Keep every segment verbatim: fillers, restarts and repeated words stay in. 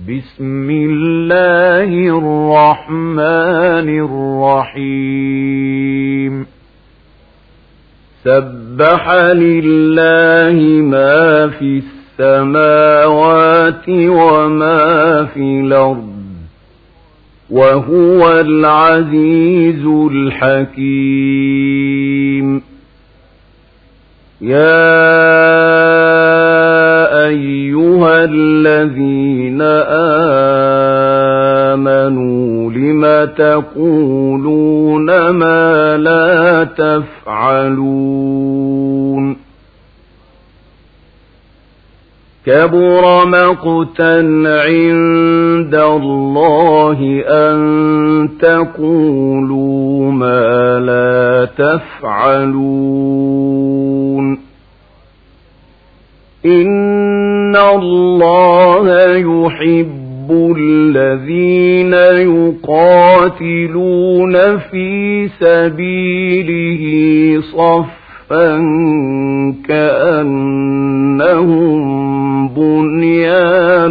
بسم الله الرحمن الرحيم سبح لله ما في السماوات وما في الأرض وهو العزيز الحكيم يا أيها الذين آمنوا لم تقولون ما لا تفعلون كبر مقتا عند الله أن تقولوا ما لا تفعلون إن الله يحب الذين يقاتلون في سبيله صفا كأنهم بنيان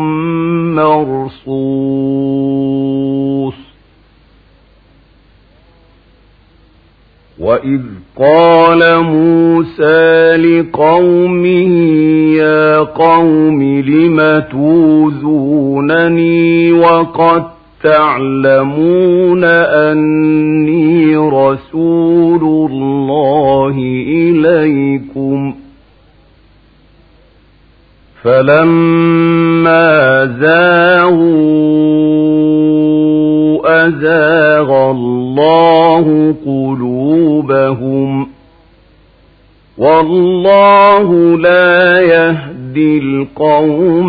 مرصوص وإذ قال موسى لقومه يا قوم لم توذونني وقد تعلمون أني رسول الله إليكم فلما زاغوا أزاغ الله قلوبهم والله لا يهدي القوم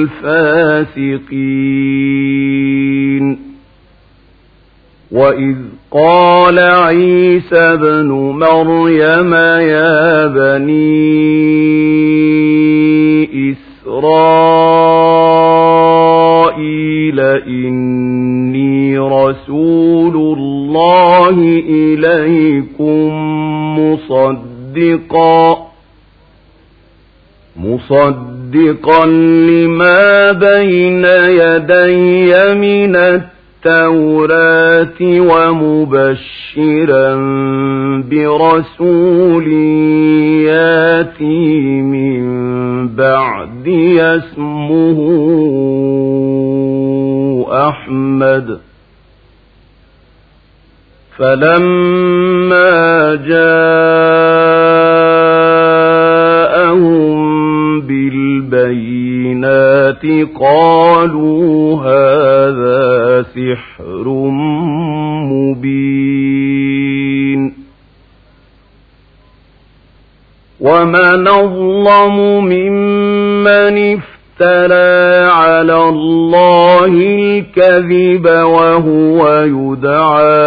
الفاسقين وإذ قال عيسى ابن مريم يا بني إسرائيل إني رسول الله إليكم مصدقا مصدقا لما بين يدي من التوراة ومبشرا برسول ياتي من بعد اسمه أحمد فلما جاءهم بالبينات قالوا هذا سحر مبين ومن أظلم ممن افترى على الله الكذب وهو يدعى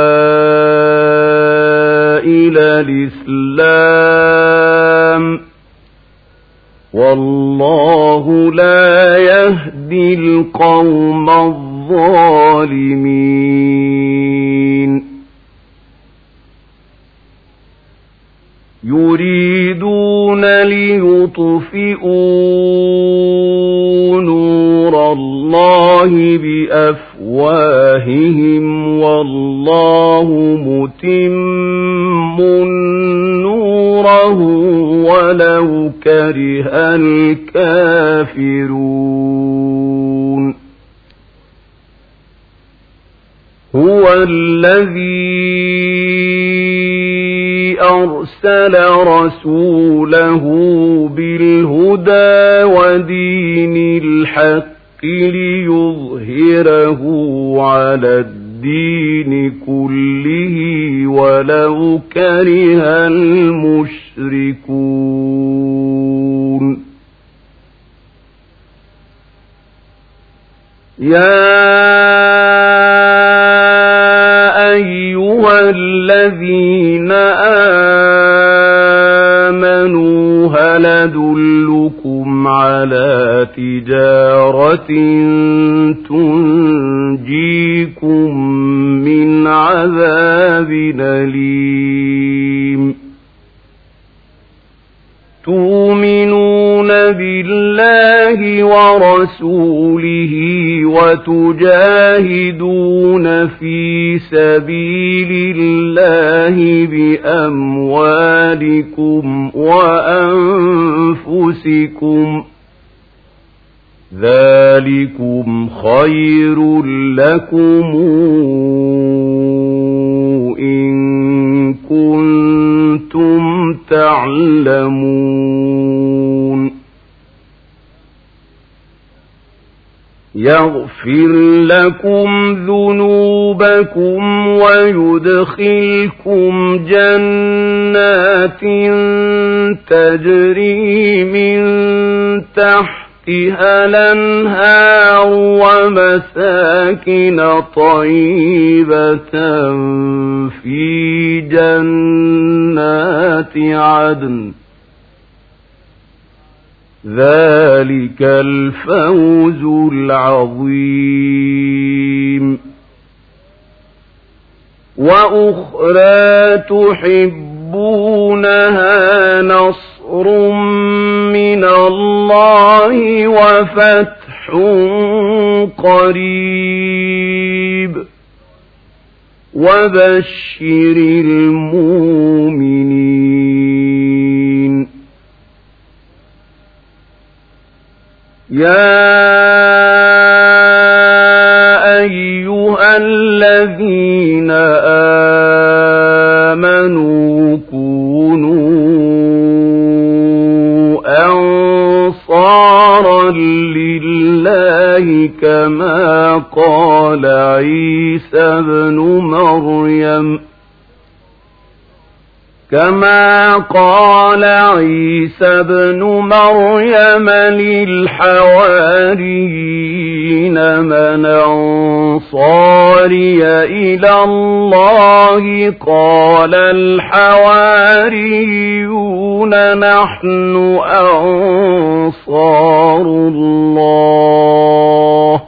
إلى الإسلام والله لا يهدي القوم الظالمين يريدون ليطفئوا نور الله بأفواههم والله متم نوره ولو كره الكافرون هو الذي أرسل رسوله بالهدى ودين الحق ليظهره على الدين كله ولو كره المشركون يا أيها الذين آمنوا هل أدلكم على تجارة تنجيكم من عذاب أليم تؤمنون بالله الله ورسوله وتجاهدون في سبيل الله بأموالكم وأنفسكم ذلكم خير لكم إن كنتم تعلمون يغفر لكم ذنوبكم ويدخلكم جنات تجري من تحت الأنهار ومساكن طيبة في جنات عدن ذلك الفوز العظيم وأخرى تحبونها نصر من الله وفتح قريب وبشر المؤمنين يا أيها الذين آمنوا كونوا أنصارا لله كما قال عيسى ابن مريم كما قال عيسى ابن مريم للحواريين من أنصاري إلى الله قال الحواريون نحن أنصار الله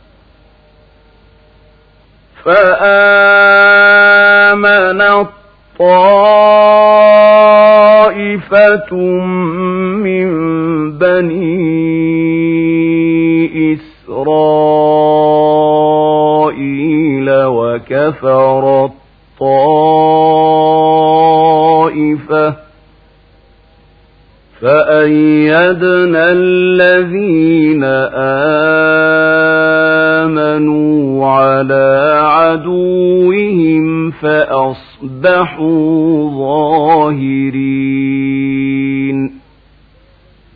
فآمن طائفة من بني إسرائيل وكفرت طائفة فأيدنا الذين آمنوا على عدوهم فأصبحوا ظاهرين